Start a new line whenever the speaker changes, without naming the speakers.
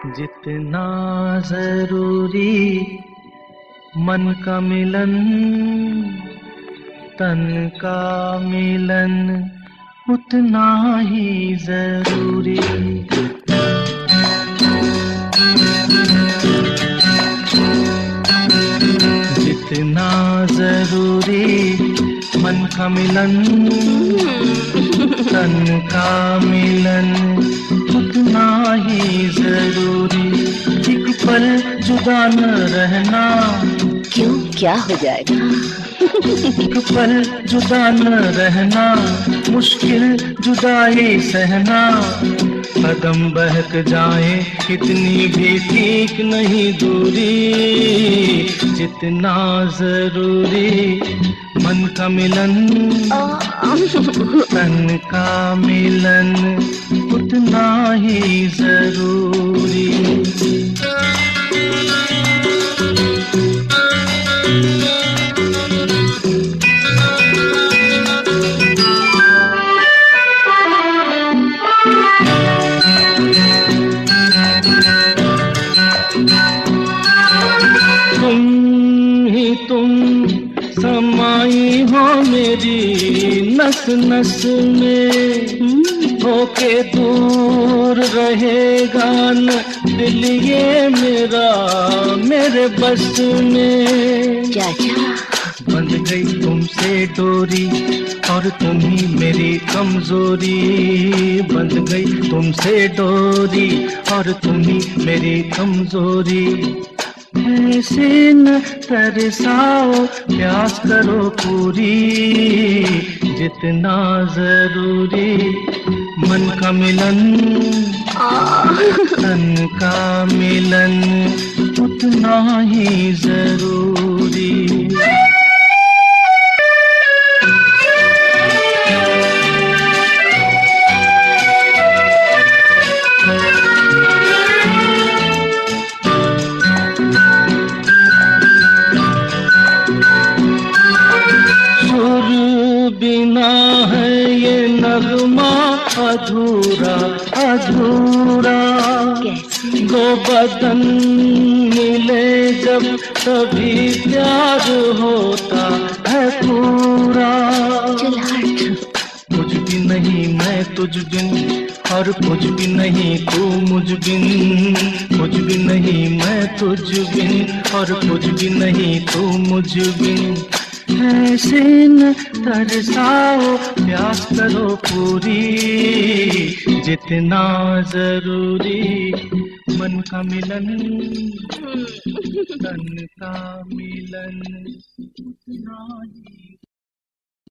जितना जरूरी मन का मिलन, तन का मिलन उतना ही जरूरी। जितना जरूरी मन का मिलन, तन का मिलन उतना ही जरूरी। एक पल जुदा न रहना,
क्यों, क्या हो जाएगा?
एक पल जुदा न रहना, मुश्किल जुदाई सहना। कदम बहक जाए कितनी भी ठीक नहीं दूरी। जितना जरूरी मन का मिलन, तन का मिलन उतना ही जरूरी। तुम समाई हो मेरी नस नस में, होके दूर रहेगा न दिल ये मेरा मेरे बस में।
चाचा
बंध गई तुमसे डोरी और तुम ही मेरी कमजोरी। बंध गई तुमसे डोरी और तुम ही मेरी कमजोरी। ऐसे न तरसाओ, प्यास करो पूरी। जितना जरूरी मन का मिलन, तन का मिलन उतना ही जरूरी। बिना है ये नगमा अधूरा अधूरा। दो बदन मिले जब तभी प्यार होता है पूरा। कुछ भी नहीं मैं तुझ बिन और कुछ भी नहीं तू मुझ बिन। कुछ भी नहीं मैं तुझ बिन और कुछ भी नहीं तू मुझ बिन। ऐसे न तरसाओ, प्यास करो पूरी। जितना जरूरी मन का मिलन, तन का मिलन उतना ही